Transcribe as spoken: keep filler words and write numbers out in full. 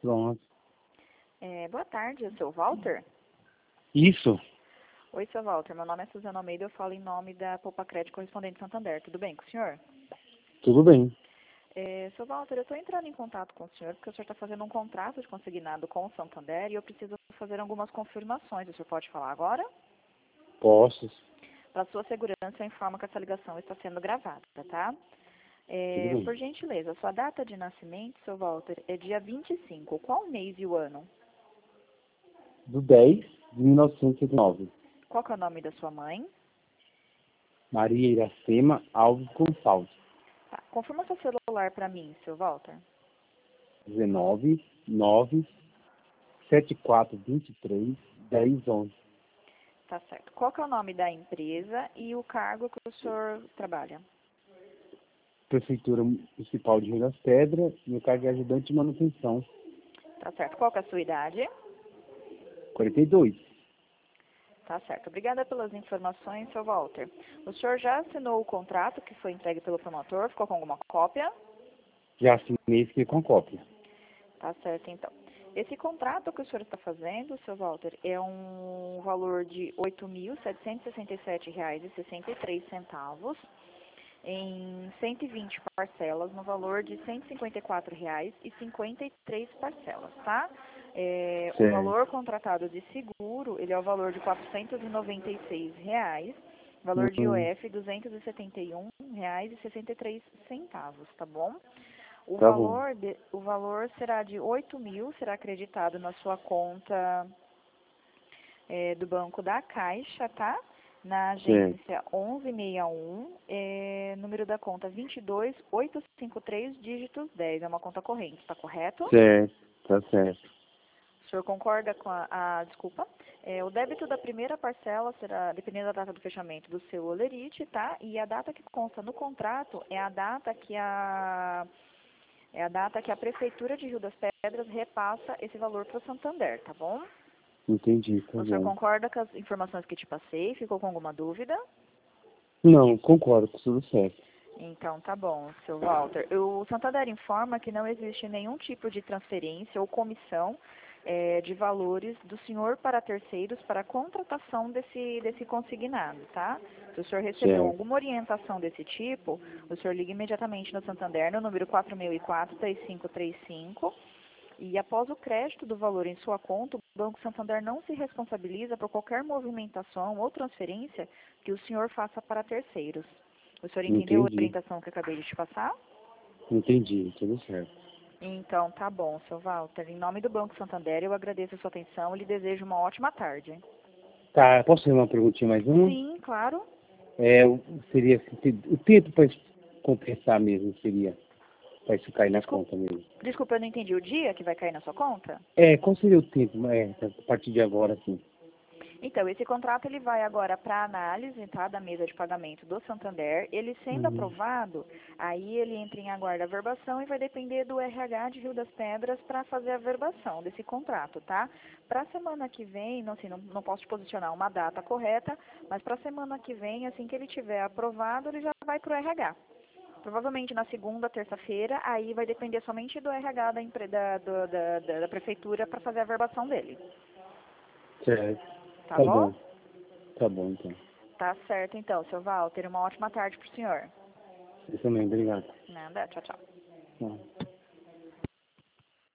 Pronto. É, boa tarde, eu sou o Walter. Isso. Oi, seu Walter. Meu nome é Suzana Almeida, eu falo em nome da Poupa Crédito Correspondente Santander. Tudo bem com o senhor? Tudo bem. É, seu Walter, eu estou entrando em contato com o senhor porque o senhor está fazendo um contrato de consignado com o Santander e eu preciso fazer algumas confirmações. O senhor pode falar agora? Posso. Para sua segurança, eu informo que essa ligação está sendo gravada, tá? Tudo É, bem. por gentileza, sua data de nascimento, seu Walter, é dia vinte e cinco. Qual o mês e o ano? Do dez de mil novecentos e nove. Qual que é o nome da sua mãe? Maria Iracema Alves Gonçalves. Tá. Confirma seu celular para mim, seu Walter. dezenove, nove, setenta e quatro, vinte e três, dez, onze. Tá certo. Qual que é o nome da empresa e o cargo que o senhor trabalha? Prefeitura Municipal de Rio das Pedras, meu cargo é ajudante de manutenção. Tá certo. Qual que é a sua idade? quarenta e dois. Tá certo. Obrigada pelas informações, seu Walter. O senhor já assinou o contrato que foi entregue pelo promotor? Ficou com alguma cópia? Já assinei e fiquei com cópia. Tá certo, então. Esse contrato que o senhor está fazendo, seu Walter, é um valor de oito mil setecentos e sessenta e sete reais e sessenta e três centavos em cento e vinte parcelas, no valor de cento e cinquenta e quatro reais e cinquenta e três parcelas, tá? É, o Certo. valor contratado de seguro, ele é o valor de quatrocentos e noventa e seis reais, valor de Hum, I O F duzentos e setenta e um reais e sessenta e três centavos, tá bom? O tá bom. valor, de, o valor será de oito mil, será acreditado na sua conta é, do Banco da Caixa, tá? Na Certo. agência onze sessenta e um, é, número da conta vinte e dois mil oitocentos e cinquenta e três, dígitos dez. É uma conta corrente, está correto? Certo. Tá certo. O senhor concorda com a, a desculpa? É, o débito da primeira parcela será, dependendo da data do fechamento do seu olerite, tá? E a data que consta no contrato é a data que a É a data que a Prefeitura de Rio das Pedras repassa esse valor para o Santander, tá bom? Entendi, tá O senhor bom. concorda com as informações que te passei? Ficou com alguma dúvida? Não, concordo com tudo certo. Então, tá bom, seu Walter. O Santander informa que não existe nenhum tipo de transferência ou comissão é, de valores do senhor para terceiros para a contratação desse, desse consignado, tá? Se o senhor recebeu Certo. alguma orientação desse tipo, o senhor liga imediatamente no Santander, no número quatro mil e quatro, três cinco três cinco, e após o crédito do valor em sua conta, o Banco Santander não se responsabiliza por qualquer movimentação ou transferência que o senhor faça para terceiros. O senhor entendeu a Entendi. orientação que eu acabei de te passar? Entendi, tudo certo. Então, tá bom, seu Walter. Em nome do Banco Santander, eu agradeço a sua atenção e lhe desejo uma ótima tarde. Tá, posso fazer uma perguntinha mais uma? Sim, claro. É, o- seria assim, o tempo para compensar mesmo seria, para isso cair na Desculpa, conta mesmo. desculpa, eu não entendi. O dia que vai cair na sua conta? É, qual seria o tempo, é, a partir de agora, assim? Então, esse contrato ele vai agora para análise, tá, da mesa de pagamento do Santander. Ele sendo Uhum. aprovado, aí ele entra em aguardo a verbação e vai depender do R H de Rio das Pedras para fazer a verbação desse contrato, tá? Para a semana que vem, não, assim, não, não posso te posicionar uma data correta, mas para a semana que vem, assim que ele tiver aprovado, ele já vai para o R H. Provavelmente na segunda, terça-feira, aí vai depender somente do R H da, empre- da, do- da, da, da prefeitura para fazer a verbação dele. Certo. Tá Tá bom? bom. Tá bom, então. Tá certo então, seu Walter. Uma ótima tarde pro senhor. Isso também, obrigado. Nada, tchau, tchau. Tá.